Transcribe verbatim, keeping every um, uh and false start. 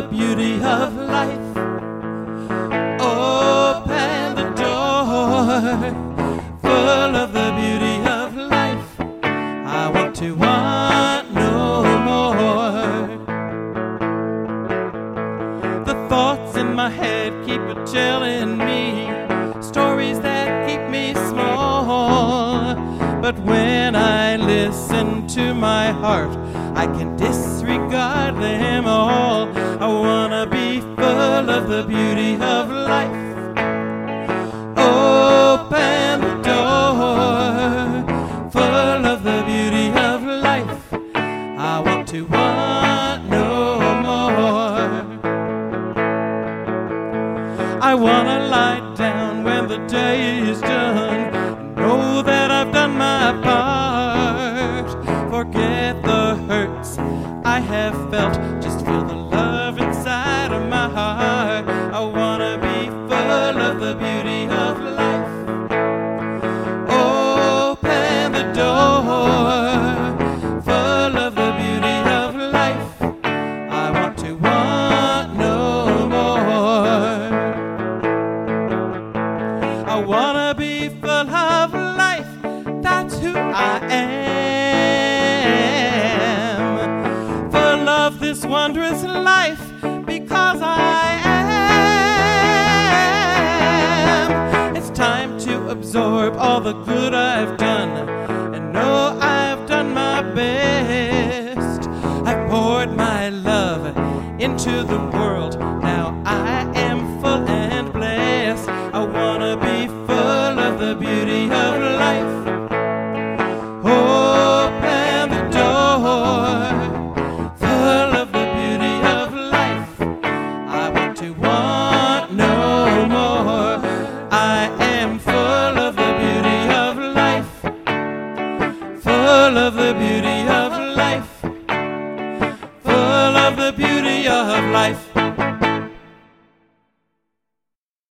the beauty of life. Open the door, full of the beauty of life. I want to want no more. The thoughts in my head keep a telling me stories that keep me small. But when I listen to my heart, I can disregard them all. I wanna be full of the beauty of life. Open the door, full of the beauty of life. I want to want no more. I wanna lie down when the day is done and know that I've done my part. Forget the hurts I have felt, just feel the love inside of my heart. I wanna be full of the beauty of life. Open the door, full of the beauty of life. I want to want no more. I wanna be full of life, that's who I am. Full of this wondrous life, because I am. It's time to absorb all the good I've done and know I've done my best. I've poured my love into the world, now I am full and blessed. I wanna be full of the beauty of life. Open the door, full of the beauty of life. I want to want no more. I am full of the beauty of life. Full of the beauty of life. Full of the beauty of life.